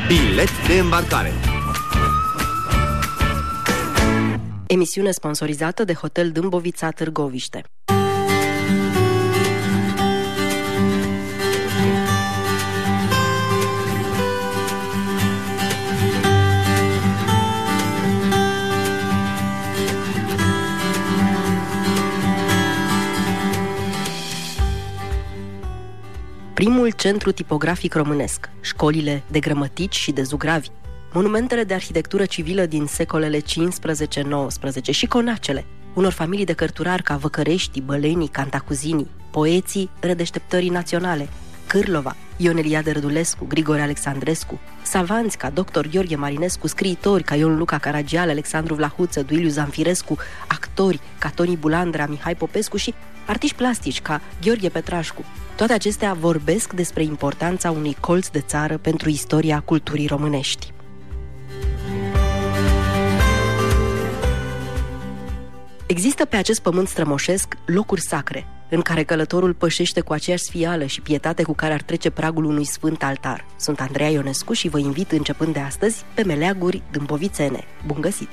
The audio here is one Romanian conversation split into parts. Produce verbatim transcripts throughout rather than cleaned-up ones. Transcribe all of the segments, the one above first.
Bilet de îmbarcare. Emisiune sponsorizată de Hotel Dâmbovița Târgoviște. Primul centru tipografic românesc, școlile de grămătici și de zugravi, monumentele de arhitectură civilă din secolele cincisprezece nouăsprezece și conacele unor familii de cărturari ca Văcăreștii, Bălenii, Cantacuzinii, poeții redeșteptării naționale, Cârlova, Ion Eliade Rădulescu, Grigore Alexandrescu, savanți ca doctor Gheorghe Marinescu, scriitori ca Ion Luca Caragiale, Alexandru Vlahuță, Duiliu Zanfirescu, actori ca Toni Bulandra, Mihai Popescu și artiști plastici ca Gheorghe Petrașcu. Toate acestea vorbesc despre importanța unui colț de țară pentru istoria culturii românești. Există pe acest pământ strămoșesc locuri sacre, în care călătorul pășește cu aceeași sfială și pietate cu care ar trece pragul unui sfânt altar. Sunt Andreea Ionescu și vă invit, începând de astăzi, pe meleaguri dâmbovițene. Bun găsit!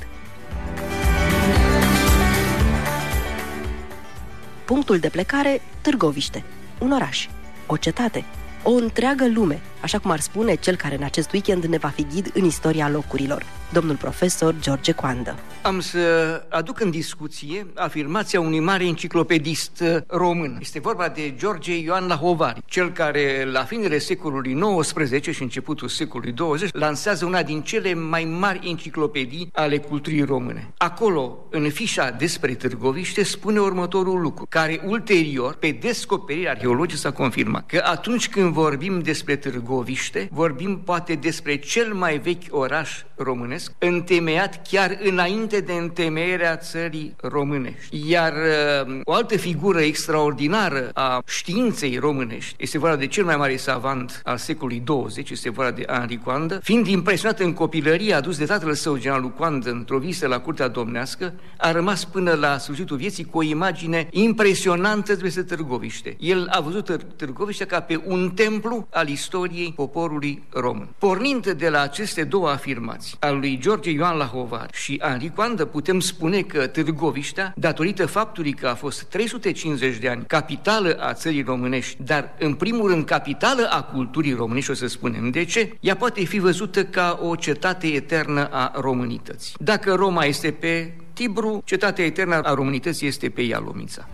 Punctul de plecare, Târgoviște, un oraș, o cetate, o întreagă lume, așa cum ar spune cel care în acest weekend ne va fi ghid în istoria locurilor, domnul profesor George Coandă. Am să aduc în discuție afirmația unui mare enciclopedist român. Este vorba de George Ioan Lahovari, cel care la finele secolului nouăsprezece și începutul secolului douăzeci lansează una din cele mai mari enciclopedii ale culturii române. Acolo, în fișa despre Târgoviște, spune următorul lucru, care ulterior, pe descoperiri arheologice, s-a confirmat, că atunci când vorbim despre Târgoviște, vorbim poate despre cel mai vechi oraș românesc, întemeiat chiar înainte de întemeierea țării românești. Iar uh, o altă figură extraordinară a științei românești este vorba de cel mai mare savant al secolului douăzeci, este vorba de Henri Coandă. Fiind impresionat în copilărie, adus de tatăl său, generalul Coandă, într-o vizită la curtea domnească, a rămas până la sfârșitul vieții cu o imagine impresionantă despre Târgoviște. El a văzut Târgoviște ca pe un templu al istoriei poporului român. Pornind de la aceste două afirmații, al lui George Ioan Lahovari și Henri Coandă, putem spune că Târgoviștea, datorită faptului că a fost trei sute cincizeci de ani capitală a țării românești, dar în primul rând capitală a culturii românești, o să spunem de ce, ea poate fi văzută ca o cetate eternă a românității. Dacă Roma este pe Tibru, cetatea eternă a românității este pe Ialomița.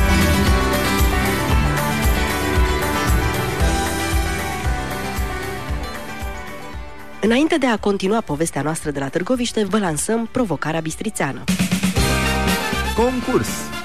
Înainte de a continua povestea noastră de la Târgoviște, vă lansăm provocarea bistrițeană. Concurs.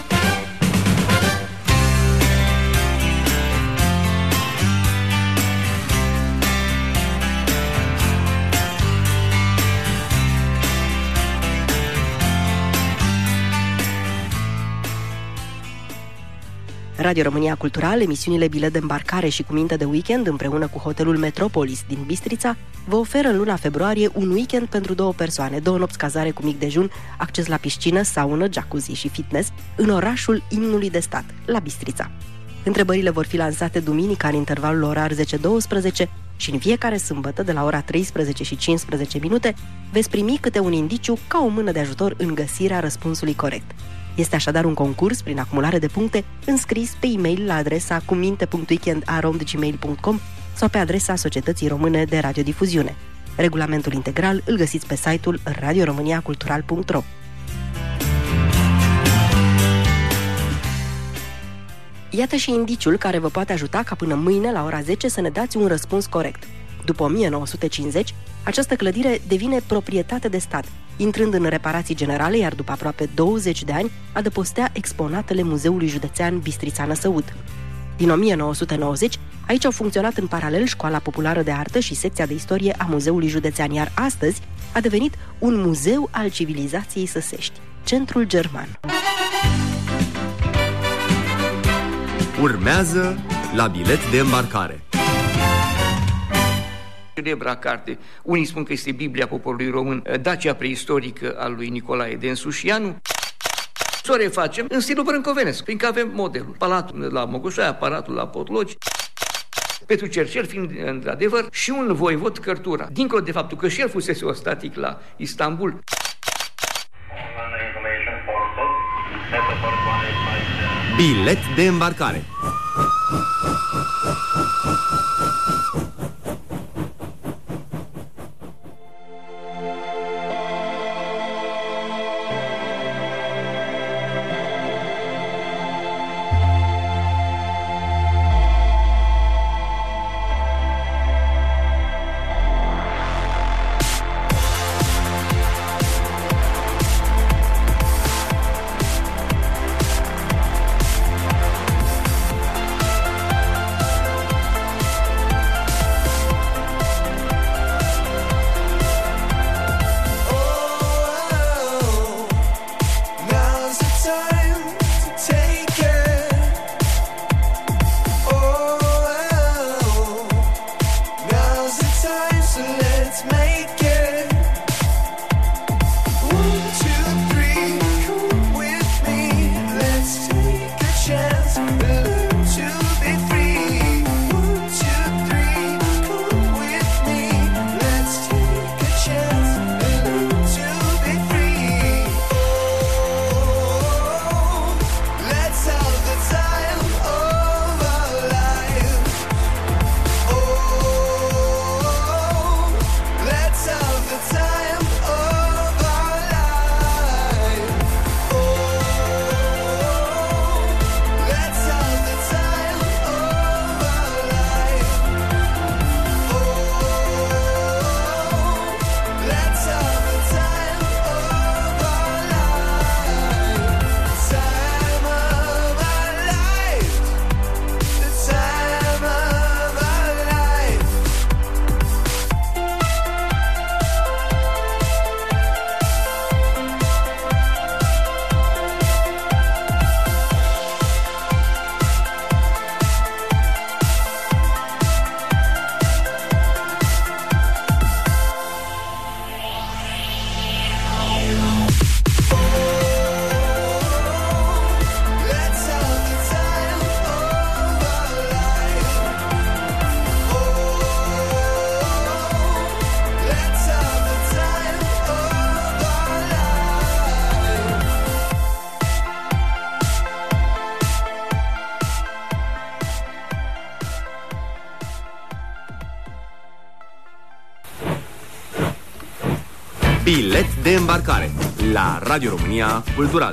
Radio România Cultural, emisiunile Bilet de îmbarcare și Cuminte de weekend împreună cu Hotelul Metropolis din Bistrița vă oferă în luna februarie un weekend pentru două persoane, două nopți cazare cu mic dejun, acces la piscină, saună, jacuzzi și fitness în orașul imnului de stat, la Bistrița. Întrebările vor fi lansate duminica în intervalul orar zece douăsprezece și în fiecare sâmbătă de la ora treisprezece și cincisprezece minute veți primi câte un indiciu ca o mână de ajutor în găsirea răspunsului corect. Este așadar un concurs prin acumulare de puncte înscris pe e-mail la adresa cuminte punct weekend arond gmail punct com sau pe adresa Societății Române de Radiodifuziune. Regulamentul integral îl găsiți pe site-ul radio românia cultural punct ro. Iată și indiciul care vă poate ajuta ca până mâine la ora zece să ne dați un răspuns corect. După o mie nouă sute cincizeci, această clădire devine proprietate de stat, intrând în reparații generale, iar după aproape douăzeci de ani adăpostea exponatele Muzeului Județean Bistrița-Năsăud. Din o mie nouă sute nouăzeci, aici au funcționat în paralel Școala Populară de Artă și secția de istorie a Muzeului Județean, iar astăzi a devenit un muzeu al civilizației săsești, Centrul German. Urmează la Bilet de îmbarcare. Celebra carte, unii spun că este Biblia poporului român, Dacia preistorică al lui Nicolae Densușianu. Să o refacem în stilul brâncovenesc, fiindcă avem modelul. Palatul la Mogoșoaia, Palatul la Potlogi. Petru Cercel fiind, într-adevăr, și un voivod cărtura. Dincolo de faptul că și el fusese ostatic la Istanbul. Bilet de îmbarcare. Bilet de îmbarcare la Radio România Cultural.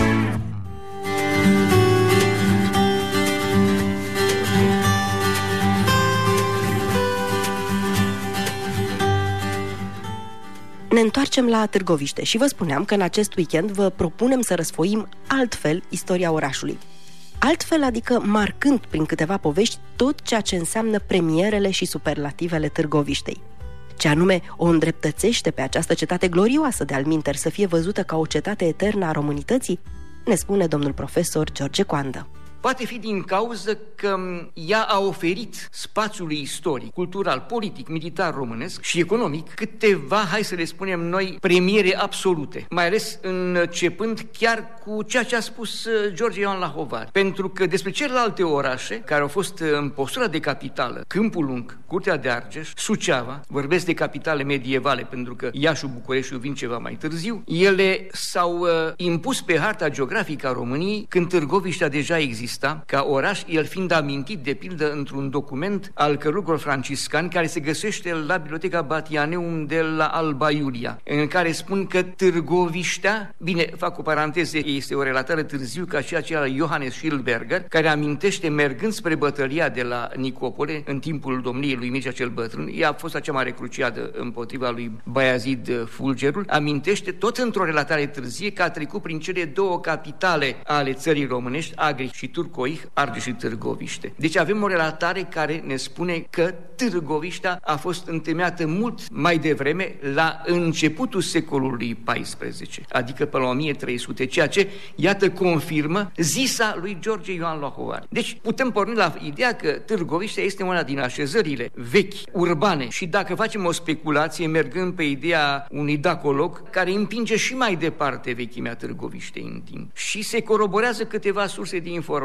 Ne întoarcem la Târgoviște și vă spuneam că în acest weekend vă propunem să răsfoim altfel istoria orașului. Altfel, adică marcând prin câteva povești tot ceea ce înseamnă premierele și superlativele Târgoviștei. Ce anume o îndreptățește pe această cetate glorioasă de alminteri să fie văzută ca o cetate eternă a românității, ne spune domnul profesor George Coandă. Poate fi din cauză că ea a oferit spațiului istoric, cultural, politic, militar românesc și economic câteva, hai să le spunem noi, premiere absolute, mai ales începând chiar cu ceea ce a spus George Ioan Lahovari. Pentru că despre celelalte orașe care au fost în postura de capitală, Câmpul Lung, Curtea de Argeș, Suceava, vorbesc de capitale medievale pentru că Iașiul, Bucureștiul vin ceva mai târziu, ele s-au uh, impus pe harta geografică a României când Târgoviștea deja există ca oraș, el fiind amintit de pildă într-un document al călugărilor franciscani care se găsește la Biblioteca Batianeum de la Alba Iulia, în care spun că Târgoviștea, bine, fac o paranteză, este o relatare târziu ca și aceea Johannes Schilberger, care amintește mergând spre bătălia de la Nicopole în timpul domniei lui Mircea cel Bătrân, ea a fost acea mare cruciadă împotriva lui Baiazid Fulgerul, amintește tot într-o relatare târzie că a trecut prin cele două capitale ale țării românești, Agri și Turcoih, Argeș și Târgoviște. Deci avem o relatare care ne spune că Târgoviștea a fost întemeiată mult mai devreme, la începutul secolului paisprezece, adică pe la o mie trei sute, ceea ce, iată, confirmă zisa lui George Ioan Lahovari. Deci putem porni la ideea că Târgoviștea este una din așezările vechi, urbane, și dacă facem o speculație mergând pe ideea unui dacolog care împinge și mai departe vechimea Târgoviștei în timp și se coroborează câteva surse de informații.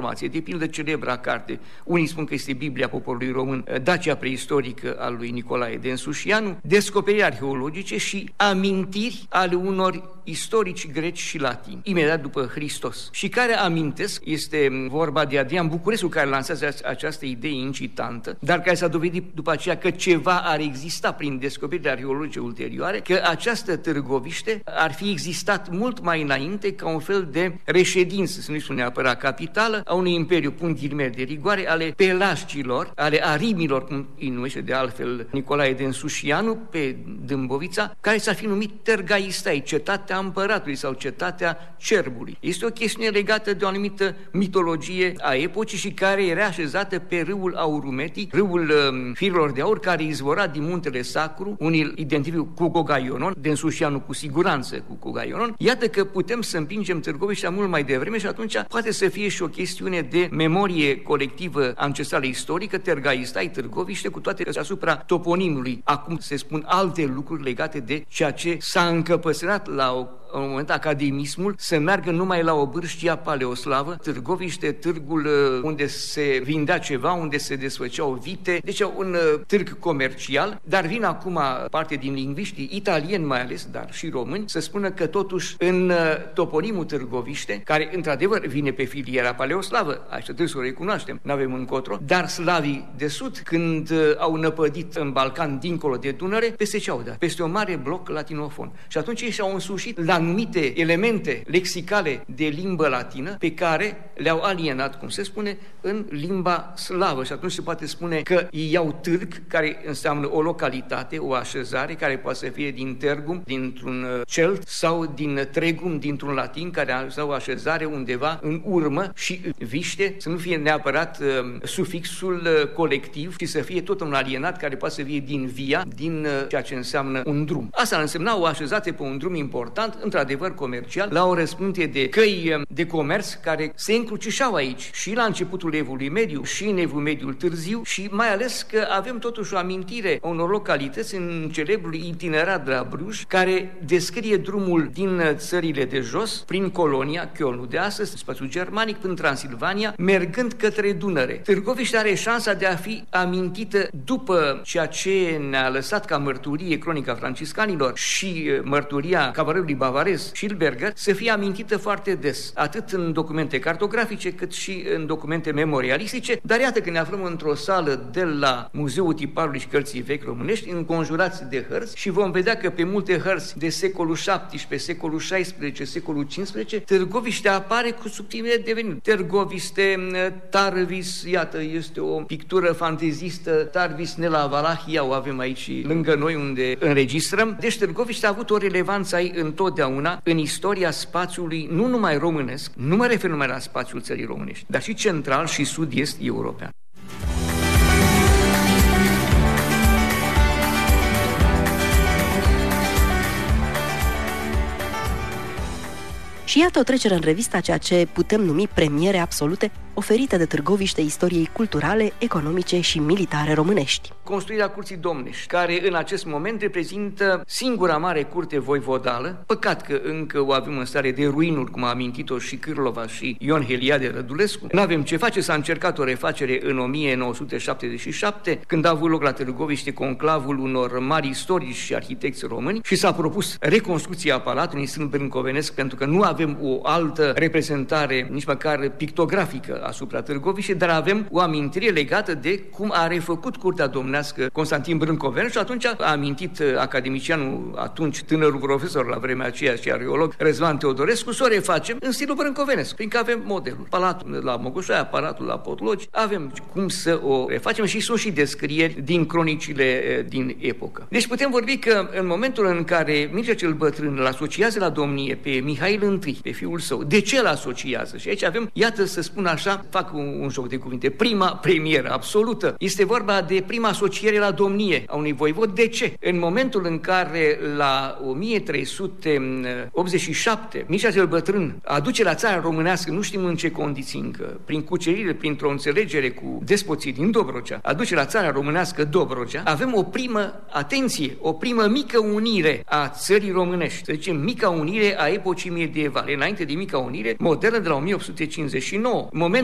informație, de pildă celebra carte, unii spun că este Biblia poporului român, Dacia preistorică al lui Nicolae de Însușianu, descoperiri arheologice și amintiri ale unor istorici greci și latini, imediat după Hristos, și care amintesc, este vorba de Adrian Bucurescu, care lansează această idee incitantă, dar care s-a dovedit după aceea că ceva ar exista prin descoperiri arheologice ulterioare, că această Târgoviște ar fi existat mult mai înainte ca un fel de reședință, să nu-i spun neapărat capitală, a unui imperiu, punct ghilimele de rigoare, ale pelascilor, ale arimilor, cum îi numește de altfel Nicolae de Însușianu, pe Dâmbovița, care s-ar fi numit Tergaistai, cetatea împăratului sau cetatea cerbului. Este o chestiune legată de o anumită mitologie a epocii și care era așezată pe râul Aurumetii, râul um, firilor de aur, care izvora din muntele Sacru, unii identifică cu Cogaionon, de Însușianu cu siguranță cu Cogaionon. Iată că putem să împingem Târgoviștea mult mai devreme și atunci poate să fie și o chestiune de memorie colectivă ancestrală istorică, Tergaistai, Târgoviște, cu toate că asupra toponimului acum se spun alte lucruri legate de ceea ce s-a încăpățânat la o în un moment academismul să meargă numai la Obârștia Paleoslavă, Târgoviște, târgul unde se vindea ceva, unde se desfăceau vite, deci un târg comercial, dar vin acum parte din lingviștii italieni mai ales, dar și români, să spună că totuși în toponimul Târgoviște, care într-adevăr vine pe filiera paleoslavă, așa trebuie să o recunoaștem, n-avem încotro, dar slavii de sud, când au năpădit în Balcan dincolo de Dunăre, peste ce au dat? Peste un mare bloc latinofon. Și atunci ei și-au însușit la anumite elemente lexicale de limbă latină pe care le-au alienat, cum se spune, în limba slavă. Și atunci se poate spune că ei iau târg, care înseamnă o localitate, o așezare, care poate să fie din tergum, dintr-un celt, sau din tregum, dintr-un latin, care are o așezare undeva în urmă, și viște, să nu fie neapărat uh, sufixul uh, colectiv, ci să fie tot un alienat care poate să fie din via, din uh, ceea ce înseamnă un drum. Asta însemna o așezare pe un drum important, într-adevăr comercial, la o răspândire de căi de comerț care se încrucișau aici și la începutul Evului Mediu și în Evul Mediul târziu, și mai ales că avem totuși o amintire a unor localități în celebrul itinerar de la Bruj, care descrie drumul din țările de jos, prin Colonia, Kölnul de astăzi, spațiul germanic, până Transilvania, mergând către Dunăre. Târgoviște are șansa de a fi amintită după ceea ce ne-a lăsat ca mărturie cronica franciscanilor și mărturia cavalerului bavarez Schilberger, să fie amintită foarte des, atât în documente cartografice, cât și în documente memorialistice, dar iată că ne aflăm într-o sală de la Muzeul Tiparului și Cărții Vechi Românești, înconjurați de hărți, și vom vedea că pe multe hărți de secolul șaptesprezece, secolul șaisprezece, secolul cincisprezece, Târgoviște apare cu subtilele deveniri. Târgoviste, Tarvis, iată, este o pictură fantezistă, Tarvis Nela Valahia, o avem aici lângă noi unde înregistrăm. Deci Târgoviște a avut o relevanță ai întotdeauna în istoria spațiului, nu numai românesc, nu mă refer numai la spațiul țării românești, dar și central și sud-est european. Și iată o trecere în revistă a ceea ce putem numi premiere absolute oferite de Târgoviște istoriei culturale, economice și militare românești. Construirea Curții Domnești, care în acest moment reprezintă singura mare curte voivodală, păcat că încă o avem în stare de ruinuri, cum a amintit-o și Cârlova și Ion Heliade Rădulescu. N-avem ce face, s-a încercat o refacere în o mie nouă sute șaptezeci și șapte, când a avut loc la Târgoviște conclavul unor mari istorici și arhitecți români și s-a propus reconstrucția Palatului în stil brâncovenesc, pentru că nu avem o altă reprezentare, nici măcar pictografică, asupra Târgoviște, dar avem o amintire legată de cum a refăcut curtea domnească Constantin Brâncoveanu, și atunci a amintit academicianul, atunci tânărul profesor la vremea aceea și arheolog, Răzvan Teodorescu, să o refacem în stilul brâncovenesc, fiindcă avem modelul. Palatul la Mogoșoaia, Palatul la Potlogi, avem cum să o refacem și sunt și descrieri din cronicile din epocă. Deci putem vorbi că în momentul în care Mircea cel Bătrân îl asociază la domnie pe Mihail I, pe fiul său, de ce îl asociază? Și aici avem, iată, să spun așa, fac un, un joc de cuvinte, prima premieră absolută. Este vorba de prima asociere la domnie a unui voivod. De ce? În momentul în care la o mie trei sute optzeci și șapte Mircea cel Bătrân aduce la țara românească, nu știm în ce condiții încă, prin cucerire, printr-o înțelegere cu despoții din Dobrogea, aduce la țara românească Dobrogea, avem o primă, atenție, o primă mică unire a țării românești, să zicem mica unire a epocii medievale, înainte de mica unire modernă de la o mie opt sute cincizeci și nouă. Moment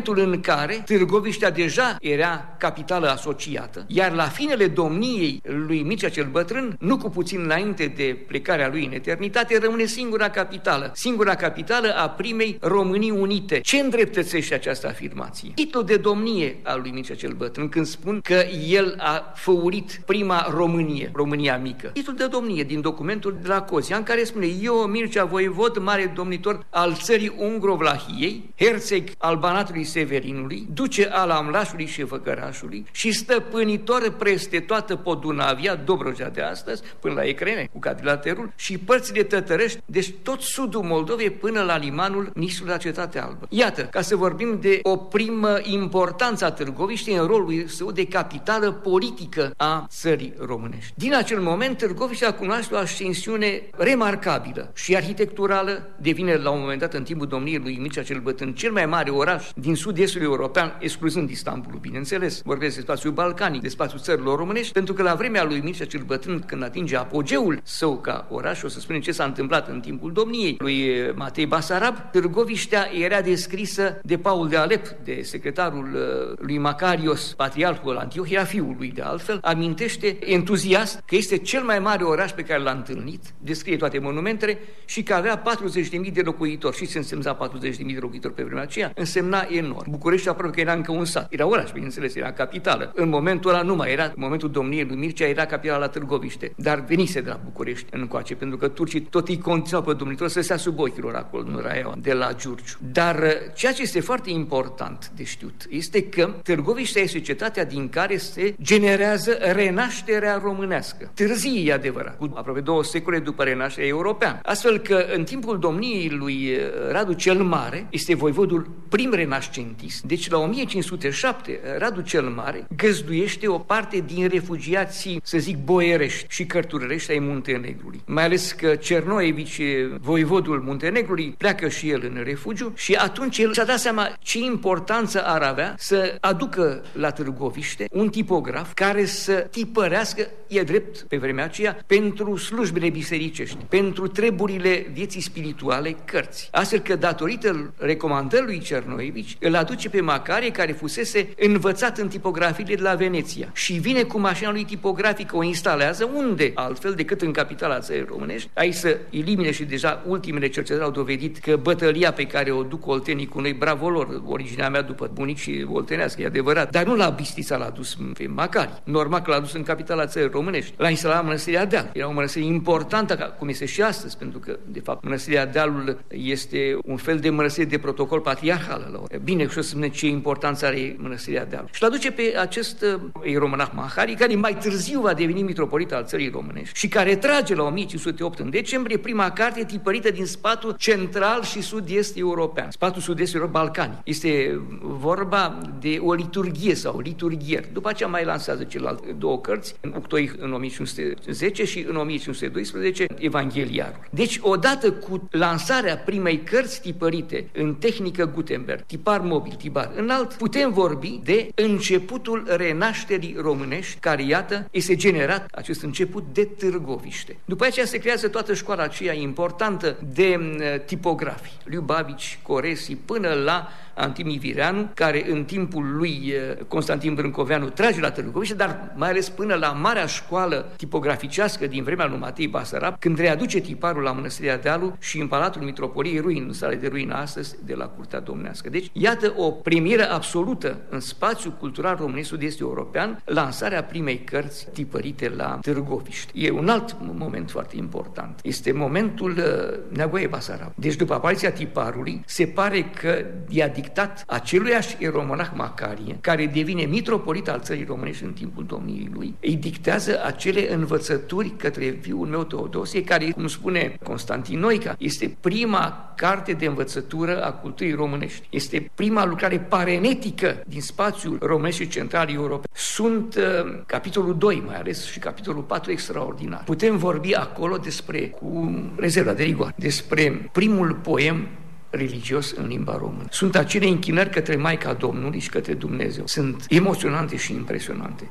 momentul în care Târgoviștea deja era capitală asociată, iar la finele domniei lui Mircea cel Bătrân, nu cu puțin înainte de plecarea lui în eternitate, rămâne singura capitală, singura capitală a primei Românii Unite. Ce îndreptățește această afirmație? Titlul de domnie al lui Mircea cel Bătrân, când spun că el a făurit prima Românie, România mică. Titlul de domnie din documentul de la Cozia, în care spune: eu, Mircea voievod, mare domnitor al țării Ungro-Vlahiei, herțeg al Banatului Severinului, duce al Amlașului și Făcărașului și stăpânitor preste toată Podunavia, Dobrogea de astăzi, până la Ecrene, cu Cadilaterul, și părțile tătărești, deci tot sudul Moldovei până la limanul Nisul, la Cetatea Albă. Iată, ca să vorbim de o primă importanță a Târgoviștei în rolul său de capitală politică a țării românești. Din acel moment, Târgoviștea cunoaște o ascensiune remarcabilă și arhitecturală, devine la un moment dat în timpul domniei lui Mircea cel Bătrân cel mai mare oraș din sud-estul european, excluzând Istanbulul, bineînțeles. Vorbesc de spațiul balcanic, de spațiul țărilor românești, pentru că la vremea lui Mircea cel Bătrân, când atinge apogeul său ca oraș, o să spunem ce s-a întâmplat în timpul domniei lui Matei Basarab, Târgoviștea era descrisă de Paul de Alep, de secretarul lui Macarios, patriarhul Antiohia, fiul lui de altfel, amintește entuziast că este cel mai mare oraș pe care l-a întâlnit, descrie toate monumentele și că avea patruzeci de mii de locuitori. Și ce însemna patruzeci de mii de locuitori pe vremea aceea? Însemna enorm. București aproape că era încă un sat. Era oraș, bineînțeles, era capitală. În momentul ăla nu mai era, în momentul domniei lui Mircea era capitala la Târgoviște, dar venise de la București încoace, pentru că turcii tot îi continuau pe domnitor să stea sub ochii lor acolo, nu Raioa, de la Giurgiu. Dar ceea ce este foarte important de știut este că Târgoviștea este cetatea din care se generează renașterea românească. Târzie, e adevărat, cu aproape două secole după renașterea europeană. Astfel că în timpul domniei lui Radu cel Mare, este voivodul prim renascentist, deci la o mie cinci sute șapte Radu cel Mare găzduiește o parte din refugiații, să zic, boierești și cărturărești ai Muntenegrului. Mai ales că Cernoevici, voivodul Muntenegrului, pleacă și el în refugiu și atunci el și-a dat seama ce importanță ar avea să aducă la Târgoviște un tipograf care să tipărească, e drept pe vremea aceea, pentru slujbele bisericești, pentru treburile vieții spirituale, cărți. Astfel că, datorită recomandării lui Cernoevici, îl aduce pe Macarie, care fusese învățat în tipografiile de la Veneția, și vine cu mașina lui tipografică, o instalează unde, altfel decât în capitala țării românești, aici să elimine, și deja ultimele cercetări au dovedit că bătălia pe care o duc oltenii cu noi, bravo lor, originea mea după bunic și oltenească, e adevărat, dar nu la Bistrița l-a dus pe Macarie, normal că l-a dus în capitala țării românești, l-a instalat Mănăstirea Deal. Era o mănăstire importantă, cum este și astăzi, pentru că, de fapt, Mănăstirea Dealul este un fel de mănăstire de protocol patriarhal. Bine, și o să spune ce importanță are Mănăstirea Deal. Și l-aduce pe acest ieromonah Macarie, care mai târziu va deveni mitropolit al țării românești și care trage la o mie cinci sute opt în decembrie prima carte tipărită din spatul central și sud-est european, spatul sud-est european balcanic. Este vorba de o liturghie sau liturghier. După aceea mai lansează celelalte două cărți, în Uctoi în o mie cinci sute zece și în o mie cinci sute doisprezece Evangheliarul. Deci, odată cu lansarea primei cărți tipărite în tehnică Gutenberg, tipar mobil, tipar înalt, putem vorbi de începutul renașterii românești, care, iată, este generat acest început de Târgoviște. După aceea se creează toată școala aceea importantă de tipografi, Liubavici, Coresi, până la Antimii Vireanu, care în timpul lui Constantin Brâncoveanu trage la Târgoviște, dar mai ales până la marea școală tipograficească din vremea lui Matei Basarab, când readuce tiparul la Mănăstirea Dealu și în Palatul Mitropoliei Ruin, în sale de ruină astăzi, de la Curtea Domnească. Deci, iată o premieră absolută în spațiul cultural românesc sud-est european, lansarea primei cărți tipărite la Târgoviște. E un alt moment foarte important. Este momentul Neagoaie Basarab. Deci, după apariția tiparului, se pare că i-a dictat aceluiași ieromonah Macarie, care devine mitropolit al țării românești în timpul domniei lui, îi dictează acele învățături către fiul meu Teodosie, care, cum spune Constantin Noica, este prima carte de învățătură a culturii românești. Este prima lucrare parenetică din spațiul românesc și central european. Sunt uh, capitolul doi, mai ales, și capitolul patru extraordinar. Putem vorbi acolo despre, cu rezerva de rigoare, despre primul poem religios în limba română. Sunt acele închinări către Maica Domnului și către Dumnezeu. Sunt emoționante și impresionante.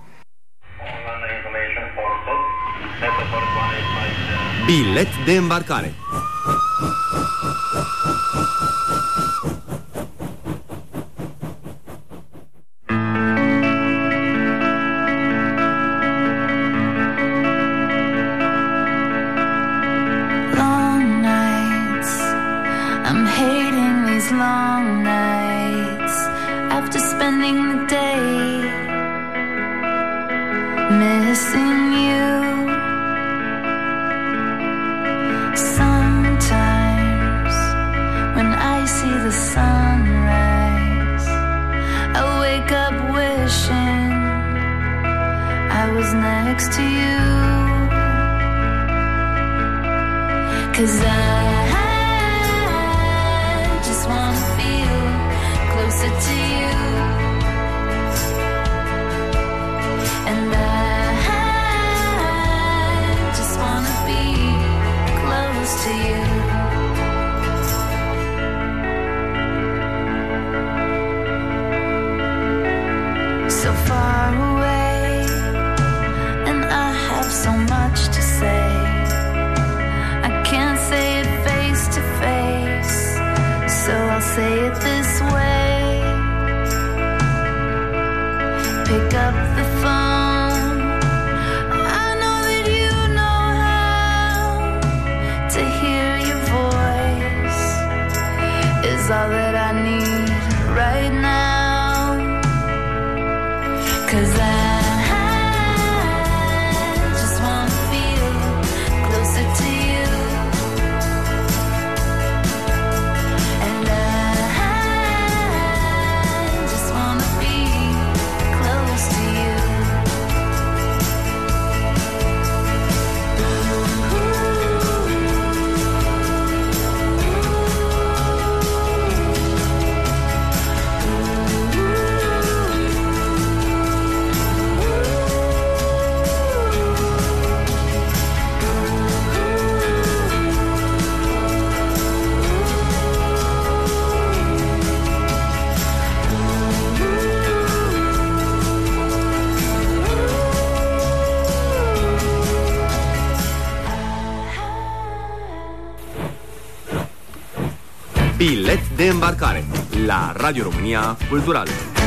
Bilet de îmbarcare. missing you. Sometimes when I see the sunrise, I wake up wishing I was next to you. 'Cause I just wanna feel closer to you. And I just wanna be close to you. So far away, and I have so much to say. I can't say it face to face, so I'll say it this way. Pick up the phone. I know that you know how to hear your voice is all that I need right now. 'Cause I just wanna feel closer to you. And I just wanna be close to you. Bilet de îmbarcare la Radio România Cultural.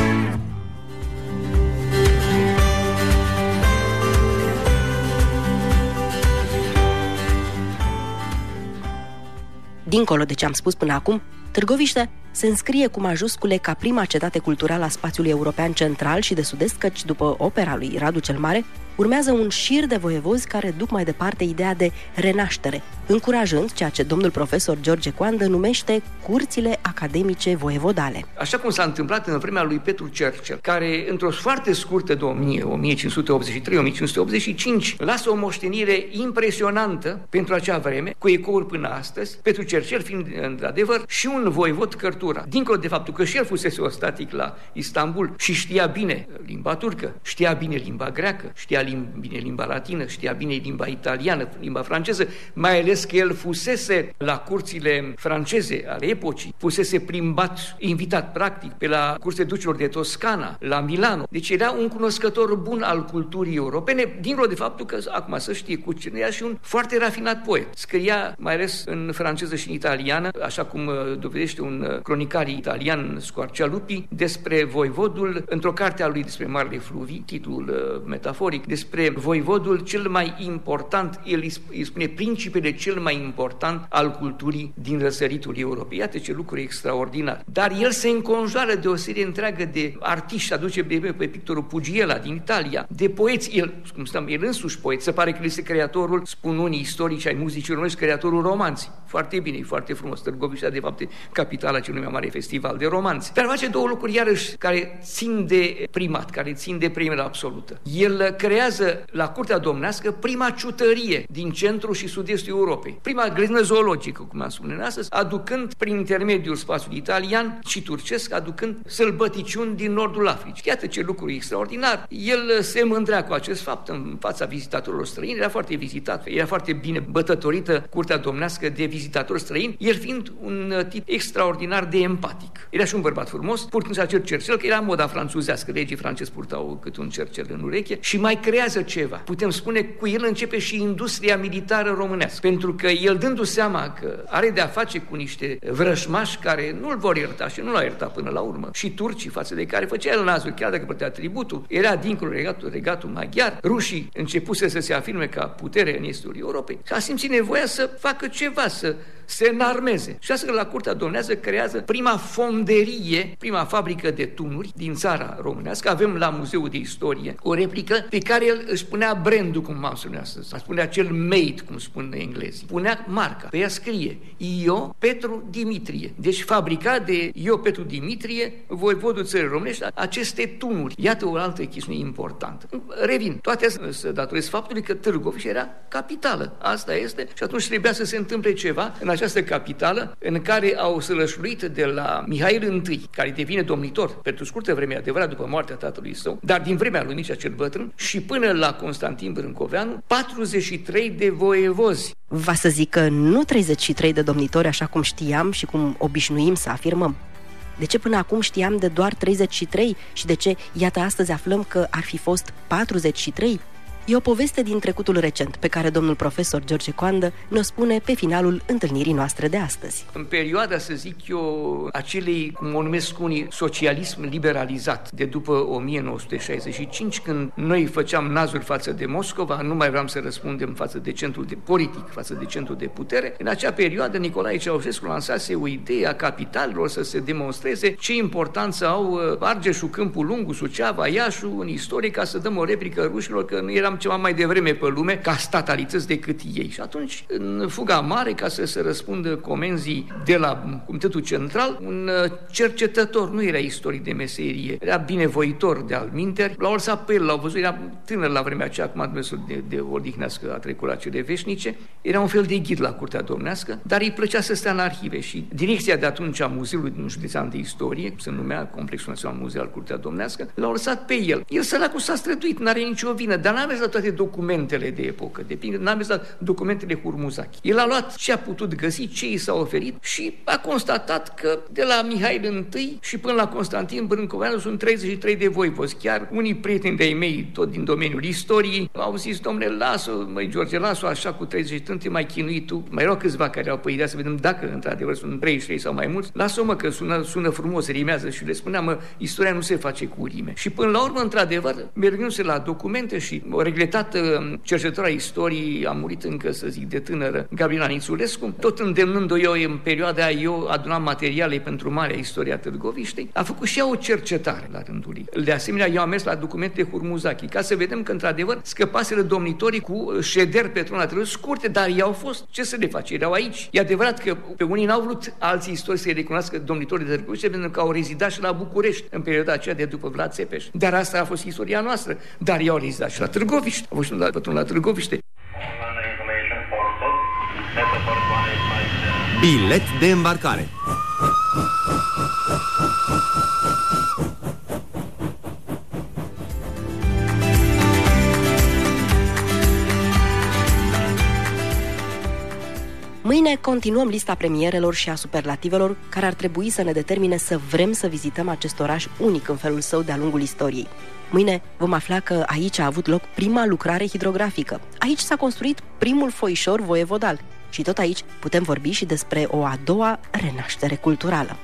Dincolo de ce am spus până acum, Târgoviște se înscrie cu majuscule ca prima cetate culturală a spațiului european central și de sud-est, căci după opera lui Radu cel Mare, urmează un șir de voievozi care duc mai departe ideea de renaștere, încurajând ceea ce domnul profesor George Coandă numește curțile academice voievodale. Așa cum s-a întâmplat în vremea lui Petru Cercel, care într-o foarte scurtă domnie, o mie cinci sute optzeci și trei - o mie cinci sute optzeci și cinci, lasă o moștenire impresionantă pentru acea vreme, cu ecouri până astăzi, Petru Cercel fiind într-adevăr și un voievod cărtura. Dincolo de faptul că și el fusese ostatic la Istanbul și știa bine limba turcă, știa bine limba greacă, știa bine limba latină, știa bine limba italiană, limba franceză, mai ales că el fusese la curțile franceze ale epocii, fusese plimbat, invitat practic pe la curțile ducilor de Toscana, la Milano. Deci era un cunoscător bun al culturii europene, dincolo de faptul că, acum să știe, cu cine era și un foarte rafinat poet. Scria mai ales în franceză și în italiană, așa cum dovedește un cronicar italian, Squarcialupi, despre voivodul, într-o carte a lui despre Marele Fluvii, titlul metaforic, despre voivodul cel mai important, el îi spune principele cel mai important al culturii din răsăritul Europei. Iată ce lucru extraordinar. Dar el se înconjoară de o serie întreagă de artiști, aduce pe pictorul Pugiela din Italia, de poeți, el, cum stăm, el însuși poet, se pare că el este creatorul, spun unii istorici ai muzicii românești, creatorul romanței. Foarte bine, foarte frumos. Târgoviștea, de fapt, e capitala celui mai mare festival de romanțe. Dar face două lucruri, iarăși, care țin de primat, care țin de premieră absolută. El creează la curtea domnească prima ciutărie din centrul și sud-estul Europei. Prima grădină zoologică, cum am spune astăzi, aducând prin intermediul spațiului italian și turcesc, aducând sălbăticiuni din nordul Africii. Iată ce lucru extraordinar. El se mândrea cu acest fapt în fața vizitatorilor străini, era foarte vizitat, era foarte bine bătătorită curtea domnească de vizitatori străini, el fiind un tip extraordinar de empatic. Era și un bărbat frumos, purtând acel cercel, că era moda franțuzească, regii francezi purtau cât un cercel în ureche și mai creează ceva. Putem spune că cu el începe și industria militară românească, pentru că el, dându-se seama că are de a face cu niște vrășmași care nu-l vor ierta și nu l-au iertat până la urmă, și turcii față de care făcea el nazul, chiar dacă plătea tributul, era dincolo regatul, regatul maghiar, rușii începuse să se afirme ca putere în estul Europei, a simțit nevoia să facă ceva, să se înarmeze. Și astfel la curtea domnească creează prima fonderie, prima fabrică de tunuri din țara românească. Avem la Muzeul de Istorie o replică pe care el își punea brandul, cum m-am spune astăzi, spunea acel made, cum spun englezii. Punea marca, pe ea scrie Io Petru Dimitrie. Deci fabricat de Io Petru Dimitrie, voivodul țării românești, aceste tunuri. Iată o altă chestiune importantă. Revin, toate astea se datoresc faptului că Târgoviș era capitală. Asta este și atunci trebuia să se întâmple ceva în această capitală în care au sălășluit de la Mihail I, care devine domnitor pentru scurtă vreme, adevărat, după moartea tatălui său, dar din vremea lui Mircea cel Bătrân și până la Constantin Brâncoveanu, patruzeci și trei de voievozi. Va să zic că nu treizeci și trei de domnitori, așa cum știam și cum obișnuim să afirmăm. De ce până acum știam de doar treizeci și trei și de ce, iată, astăzi aflăm că ar fi fost patruzeci și trei? E o poveste din trecutul recent, pe care domnul profesor George Coandă ne-o spune pe finalul întâlnirii noastre de astăzi. În perioada, să zic eu, acelei, cum o numesc unii, socialism liberalizat, de după o mie nouă sute șaizeci și cinci, când noi făceam nazuri față de Moscova, nu mai vreau să răspundem față de centrul de politic, față de centrul de putere, în acea perioadă Nicolae Ceaușescu lansase o idee a capitalelor să se demonstreze ce importanță au Argeșul, Câmpul Lungu, Suceava, Iașu în istorie, ca să dăm o replică rușilor că nu eram ceva mai devreme pe lume ca statalități decât ei. Și atunci, în fuga mare, ca să se răspundă comenzii de la Comitetul Central, un cercetător, nu era istoric de meserie, era binevoitor de alminteri, l-au lăsat pe el, l-au văzut, era tânăr la vremea aceea, acum Dumnezeu de, de odihnească, a trecut la cele veșnice, era un fel de ghid la curtea domnească, dar îi plăcea să stea în arhive și direcția de atunci a Muzeului din Județean de Istorie, se numea Complexul Național Muzeal Curtea Domnească, l-au lăsat pe el. El săracul s-a străduit, n-are nicio vină, dar n-a mers la toate documentele de epocă, de pildă, n-a mers la documentele Hurmuzaki. El a luat ce a putut găsi, ce i s-a oferit și a constatat că de la Mihail I și până la Constantin Brâncoveanu sunt treizeci și trei de voivozi. Chiar unii prieteni de-ai mei, tot din domeniul istoriei, au zis, domnule, lasă, măi George, lasă așa cu treizeci și trei, te mai chinui tu. Mai erau câțiva care au păi, să vedem dacă într-adevăr sunt treizeci și trei sau mai mulți. Lasă-o, mă, că sună, sună frumos, rimează și le spuneam, mă, istoria nu se face cu rime. Și până la urmă, într-adevăr, mergându-se la documente și o regretată cercetătoarea istoriei, a murit încă, să zic, de tânără, Gabriela Nițulescu, tot îndemnându-o eu în perioada aia, eu adunam materiale pentru Marea Istoria Târgoviștei, a făcut și ea o cercetare la rândul ei. De asemenea, eu am mers la documentele Hurmuzaki, ca să vedem că, într-adevăr, scăpaseră domnitorii cu șederi pe trona Târgoviștei scurte, dar ei au fost. Ce să le face? Erau aici. E adevărat că pe unii n-au vrut alții istorici să-i recunoască domnitorii de Târgoviște, pentru că au rezidat și la București în perioada aceea de după Vlad Țepeș. Dar asta a fost istoria noastră. Dar ei au rezidat și la Târgoviște. Au fost la pătrun la Târgoviște. Bilet de îmbarcare. Mâine continuăm lista premierelor și a superlativelor care ar trebui să ne determine să vrem să vizităm acest oraș unic în felul său de-a lungul istoriei. Mâine vom afla că aici a avut loc prima lucrare hidrografică. Aici s-a construit primul foișor voievodal. Și tot aici putem vorbi și despre o a doua renaștere culturală.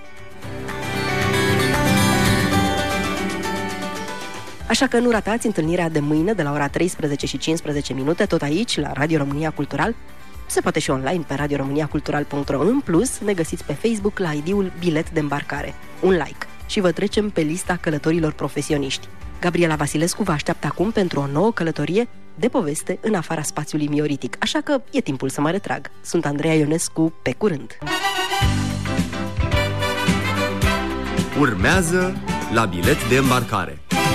Așa că nu ratați întâlnirea de mâine de la ora treisprezece și cincisprezece minute, tot aici, la Radio România Cultural. Se poate și online pe radio românia cultural punct ro. În plus, ne găsiți pe Facebook la I D-ul Bilet de îmbarcare. Un like și vă trecem pe lista călătorilor profesioniști. Gabriela Vasilescu vă așteaptă acum pentru o nouă călătorie de poveste în afara spațiului mioritic, așa că e timpul să mă retrag. Sunt Andreea Ionescu, pe curând! Urmează la Bilet de îmbarcare.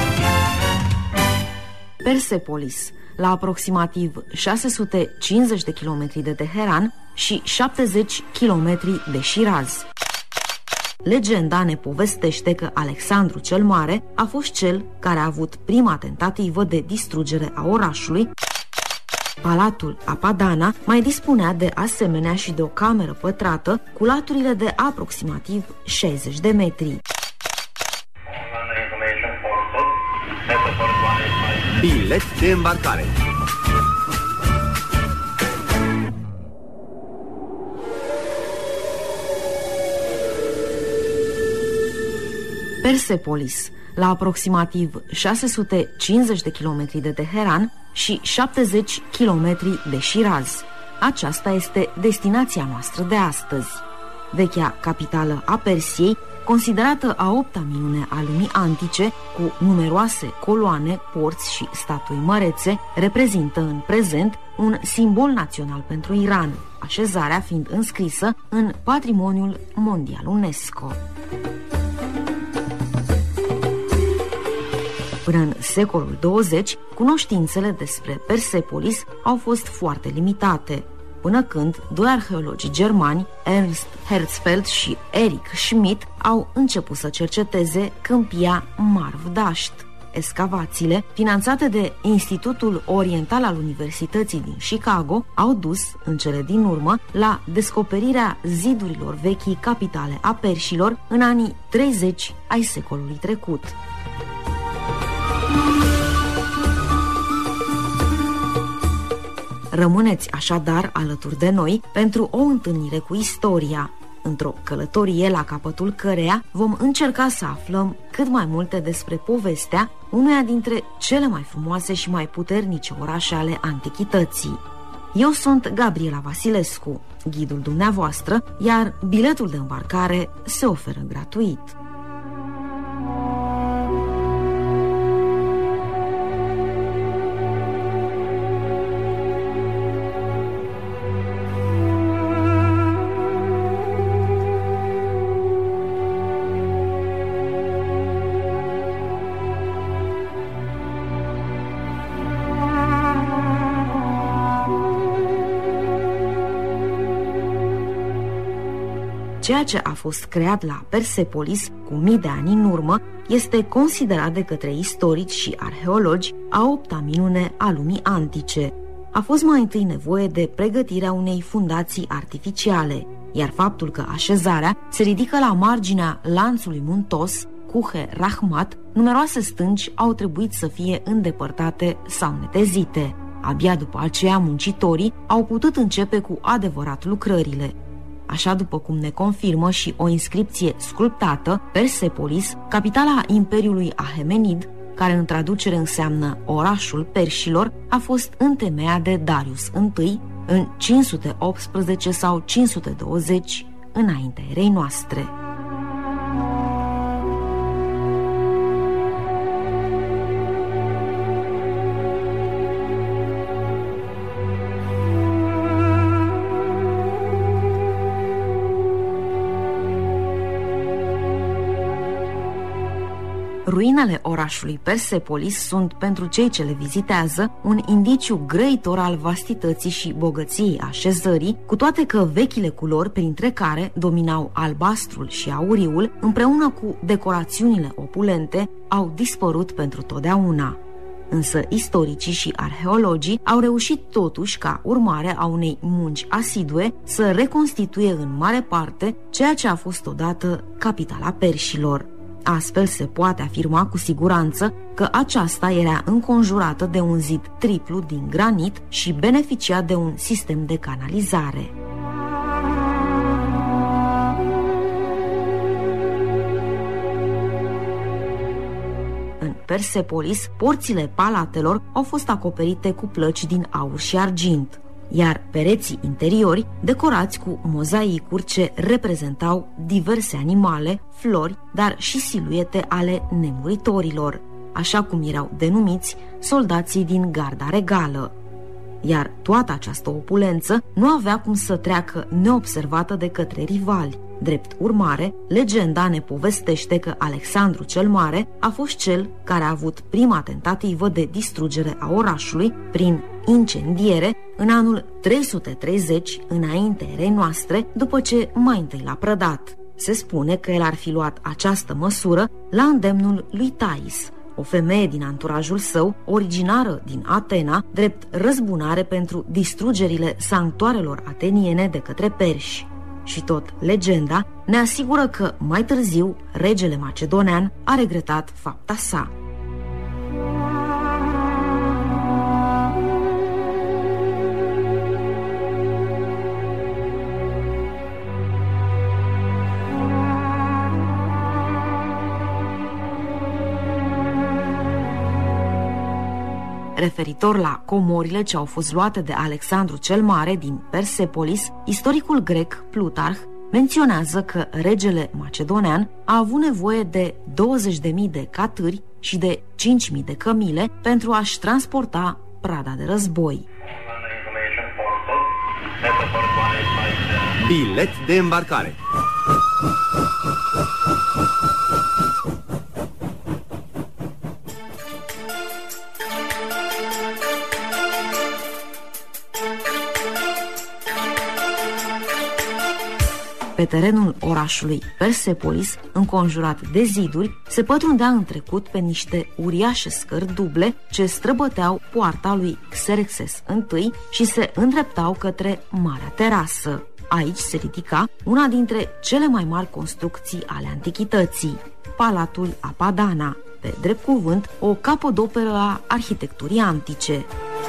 Persepolis, la aproximativ șase sute cincizeci de kilometri de Teheran și șaptezeci kilometri de Shiraz. Legenda ne povestește că Alexandru cel Mare a fost cel care a avut prima tentativă de distrugere a orașului. Palatul Apadana mai dispunea de asemenea și de o cameră pătrată cu laturile de aproximativ șaizeci de metri. Bilet de îmbarcare. Persepolis, la aproximativ șase sute cincizeci de kilometri de Teheran și șaptezeci kilometri de Shiraz. aceasta este destinația noastră de astăzi. Vechea capitală a Persiei, considerată a opta minune a lumii antice, cu numeroase coloane, porți și statui mărețe, reprezintă în prezent un simbol național pentru Iran, așezarea fiind înscrisă în Patrimoniul Mondial UNESCO. Până în secolul douăzeci, cunoștințele despre Persepolis au fost foarte limitate, până când doi arheologi germani, Ernst Herzfeld și Erich Schmidt, au început să cerceteze câmpia Marv-Dasht. Excavațiile, finanțate de Institutul Oriental al Universității din Chicago, au dus, în cele din urmă, la descoperirea zidurilor vechii capitale a perșilor în anii treizeci ai secolului trecut. Rămâneți așadar alături de noi pentru o întâlnire cu istoria, într-o călătorie la capătul căreia vom încerca să aflăm cât mai multe despre povestea unuia dintre cele mai frumoase și mai puternice orașe ale antichității. Eu sunt Gabriela Vasilescu, ghidul dumneavoastră, iar biletul de îmbarcare se oferă gratuit. Ceea ce a fost creat la Persepolis cu mii de ani în urmă este considerat de către istorici și arheologi a opta minune a lumii antice. A fost mai întâi nevoie de pregătirea unei fundații artificiale, iar faptul că așezarea se ridică la marginea lanțului muntos, Kuhe Rahmat, numeroase stânci au trebuit să fie îndepărtate sau netezite. Abia după aceea muncitorii au putut începe cu adevărat lucrările. Așa după cum ne confirmă și o inscripție sculptată, Persepolis, capitala Imperiului Ahemenid, care în traducere înseamnă orașul perșilor, a fost întemeiat de Darius I în cinci sute optsprezece sau cinci sute douăzeci înaintea erei noastre. Ruinele orașului Persepolis sunt, pentru cei ce le vizitează, un indiciu grăitor al vastității și bogăției așezării, cu toate că vechile culori, printre care dominau albastrul și auriul, împreună cu decorațiunile opulente, au dispărut pentru totdeauna. Însă istoricii și arheologii au reușit totuși, ca urmare a unei munci asidue, să reconstituie în mare parte ceea ce a fost odată capitala perșilor. Astfel se poate afirma cu siguranță că aceasta era înconjurată de un zid triplu din granit și beneficia de un sistem de canalizare. În Persepolis, porțile palatelor au fost acoperite cu plăci din aur și argint, iar pereții interiori decorați cu mozaicuri ce reprezentau diverse animale, flori, dar și siluete ale nemuritorilor, așa cum erau denumiți soldații din garda regală. Iar toată această opulență nu avea cum să treacă neobservată de către rivali. Drept urmare, legenda ne povestește că Alexandru cel Mare a fost cel care a avut prima tentativă de distrugere a orașului prin incendiere în anul trei sute treizeci înaintea erei noastre, după ce mai întâi l-a prădat. Se spune că el ar fi luat această măsură la îndemnul lui Thais, o femeie din anturajul său, originară din Atena, drept răzbunare pentru distrugerile sanctuarelor ateniene de către perși. Și tot legenda ne asigură că mai târziu regele macedonean a regretat fapta sa. Referitor la comorile ce au fost luate de Alexandru cel Mare din Persepolis, istoricul grec Plutarh menționează că regele macedonean a avut nevoie de douăzeci de mii de catâri și de cinci mii de cămile pentru a-și transporta prada de război. Bilet de îmbarcare. Pe terenul orașului Persepolis, înconjurat de ziduri, se pătrundea în trecut pe niște uriașe scări duble ce străbăteau poarta lui Xerxes I și se îndreptau către Marea Terasă. Aici se ridica una dintre cele mai mari construcții ale antichității, Palatul Apadana, pe drept cuvânt o capodoperă a arhitecturii antice.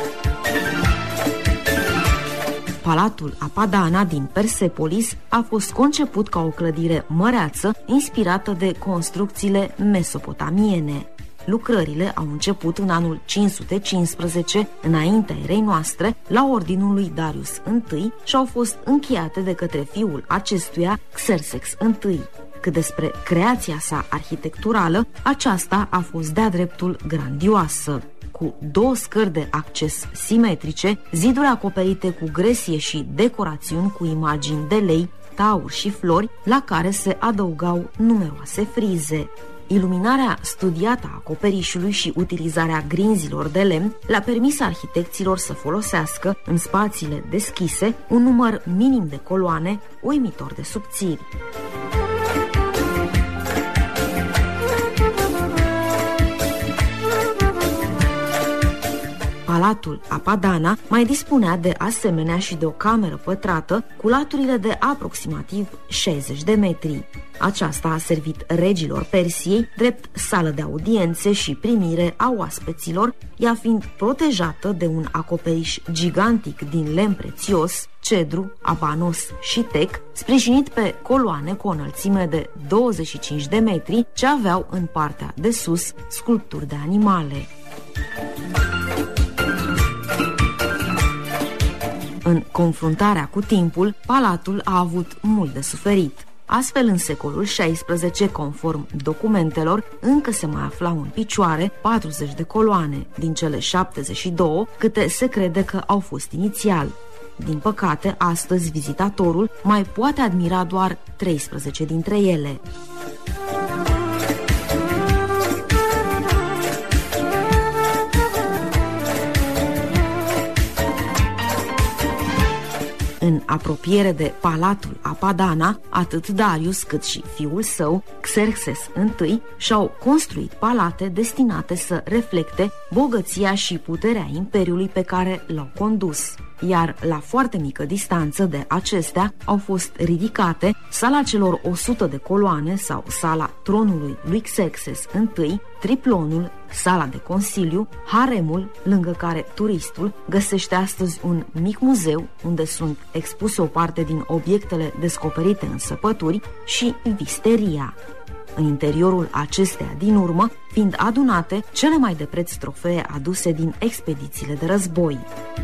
Palatul Apadana din Persepolis a fost conceput ca o clădire măreață inspirată de construcțiile mesopotamiene. Lucrările au început în anul cinci sute cincisprezece, înaintea erei noastre, la ordinul lui Darius I și au fost încheiate de către fiul acestuia, Xerxes I. Cât despre creația sa arhitecturală, aceasta a fost de-a dreptul grandioasă. Cu două scări de acces simetrice, ziduri acoperite cu gresie și decorațiuni cu imagini de lei, tauri și flori, la care se adăugau numeroase frize. Iluminarea studiată a acoperișului și utilizarea grinzilor de lemn le-a permis arhitecților să folosească, în spațiile deschise, un număr minim de coloane, uimitor de subțiri. Palatul Apadana mai dispunea de asemenea și de o cameră pătrată cu laturile de aproximativ șaizeci de metri. Aceasta a servit regilor Persiei drept sală de audiențe și primire a oaspeților, ea fiind protejată de un acoperiș gigantic din lemn prețios, cedru, abanos și tec, sprijinit pe coloane cu o înălțime de douăzeci și cinci de metri, ce aveau în partea de sus sculpturi de animale. În confruntarea cu timpul, palatul a avut mult de suferit. Astfel, în secolul șaisprezece, conform documentelor, încă se mai aflau în picioare patruzeci de coloane, din cele șaptezeci și două câte se crede că au fost inițial. Din păcate, astăzi vizitatorul mai poate admira doar treisprezece dintre ele. În apropiere de Palatul Apadana, atât Darius cât și fiul său, Xerxes I, și-au construit palate destinate să reflecte bogăția și puterea imperiului pe care l-au condus. Iar la foarte mică distanță de acestea au fost ridicate sala celor o sută de coloane sau sala tronului lui Xerxes I, triplonul, sala de consiliu, haremul, lângă care turistul găsește astăzi un mic muzeu unde sunt expuse o parte din obiectele descoperite în săpături, și visteria. În interiorul acesteia din urmă fiind adunate cele mai de preț trofee aduse din expedițiile de război.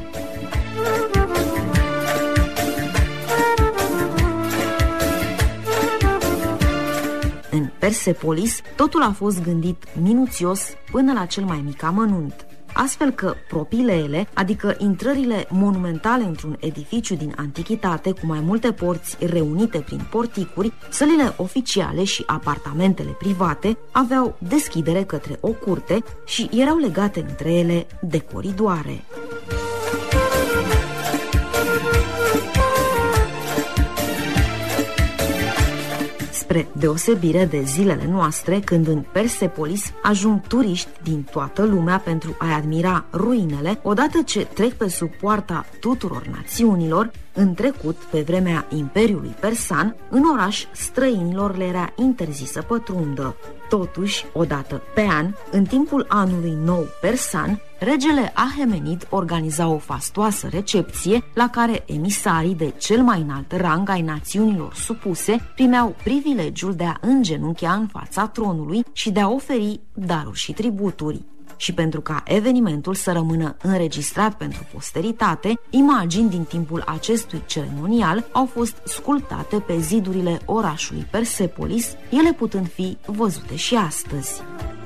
În Persepolis, totul a fost gândit minuțios până la cel mai mic amănunt, astfel că propileele, adică intrările monumentale într-un edificiu din antichitate cu mai multe porți reunite prin porticuri, sălile oficiale și apartamentele private aveau deschidere către o curte și erau legate între ele de coridoare. Spre deosebire de zilele noastre, când în Persepolis ajung turiști din toată lumea pentru a admira ruinele, odată ce trec pe sub poarta tuturor națiunilor, în trecut, pe vremea Imperiului Persan, în oraș străinilor le era interzis să pătrundă. Totuși, odată pe an, în timpul anului nou persan, regele Ahemenid organiza o fastoasă recepție la care emisarii de cel mai înalt rang ai națiunilor supuse primeau privilegiul de a îngenunchea în fața tronului și de a oferi daruri și tributuri. și pentru ca evenimentul să rămână înregistrat pentru posteritate, imagini din timpul acestui ceremonial au fost sculptate pe zidurile orașului Persepolis, ele putând fi văzute și astăzi.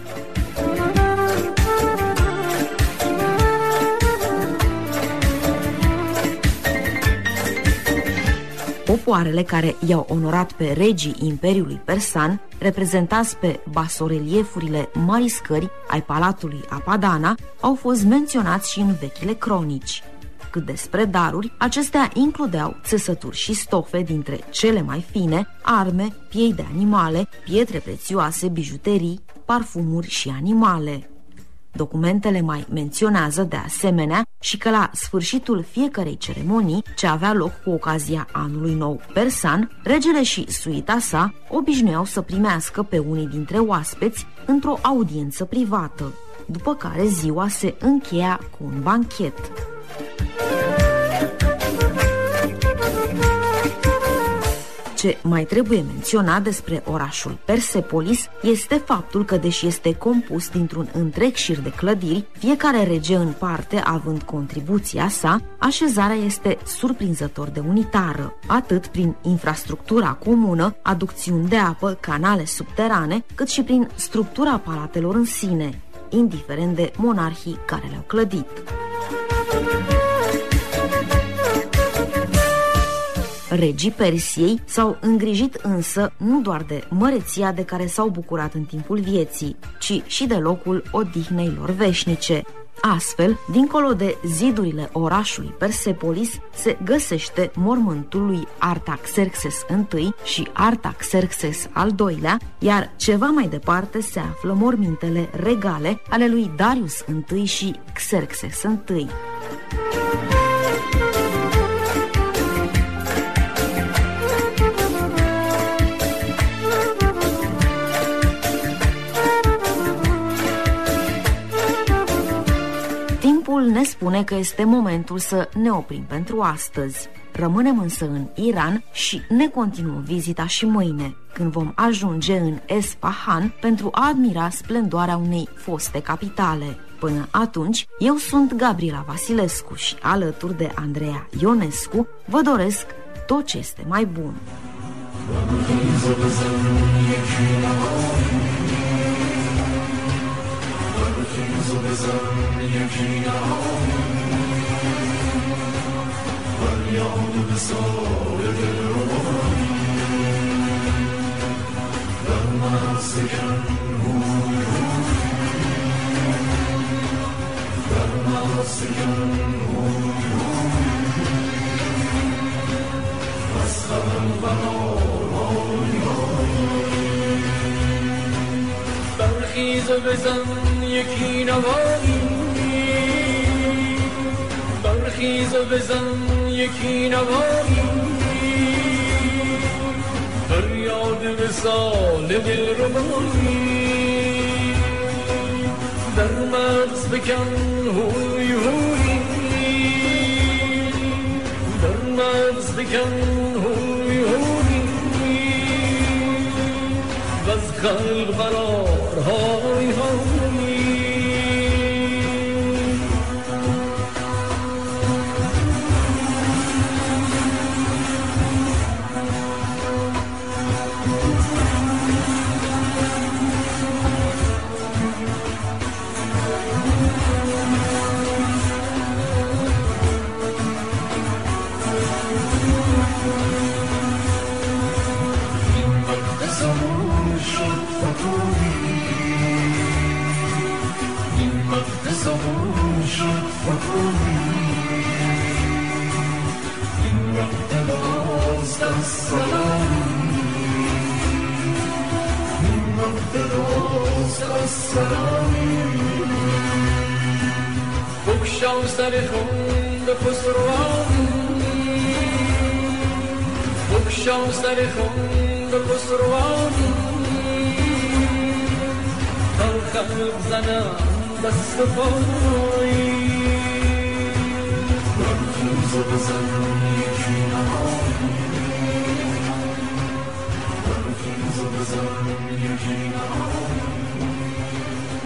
Popoarele care i-au onorat pe regii Imperiului Persan, reprezentați pe basoreliefurile mari scări ai Palatului Apadana, au fost menționați și în vechile cronici. Cât despre daruri, acestea includeau țesături și stofe dintre cele mai fine, arme, piei de animale, pietre prețioase, bijuterii, parfumuri și animale. Documentele mai menționează de asemenea și că la sfârșitul fiecărei ceremonii, ce avea loc cu ocazia anului nou persan, regele și suita sa obișnuiau să primească pe unii dintre oaspeți într-o audiență privată, după care ziua se încheia cu un banchet. Ce mai trebuie menționat despre orașul Persepolis este faptul că, deși este compus dintr-un întreg șir de clădiri, fiecare rege în parte având contribuția sa, așezarea este surprinzător de unitară, atât prin infrastructura comună, aducțiuni de apă, canale subterane, cât și prin structura palatelor în sine, indiferent de monarhii care le-au clădit. Regii Persiei s-au îngrijit însă nu doar de măreția de care s-au bucurat în timpul vieții, ci și de locul odihnei lor veșnice. Astfel, dincolo de zidurile orașului Persepolis, se găsește mormântul lui Artaxerxes I și Artaxerxes al doilea, iar ceva mai departe se află mormintele regale ale lui Darius I și Xerxes I. Ne spune că este momentul să ne oprim pentru astăzi. Rămânem însă în Iran și ne continuăm vizita și mâine, când vom ajunge în Esfahan pentru a admira splendoarea unei foste capitale. Până atunci, eu sunt Gabriela Vasilescu și alături de Andreea Ionescu vă doresc tot ce este mai bun. برخیز و بزن یکی نوایی برخیز و بزن یکی نوایی فریاد وصال دلربایی در مغز بکن هوی هوی در مغز بکن هوی هوی وز خلق قرار های هوی بکشان سر خون به خسروانی بکشان سر خون به خسروانی تا خلق زنم دست پایی برخیز و بزن یکی نهایی برخیز و بزن یکی نهایی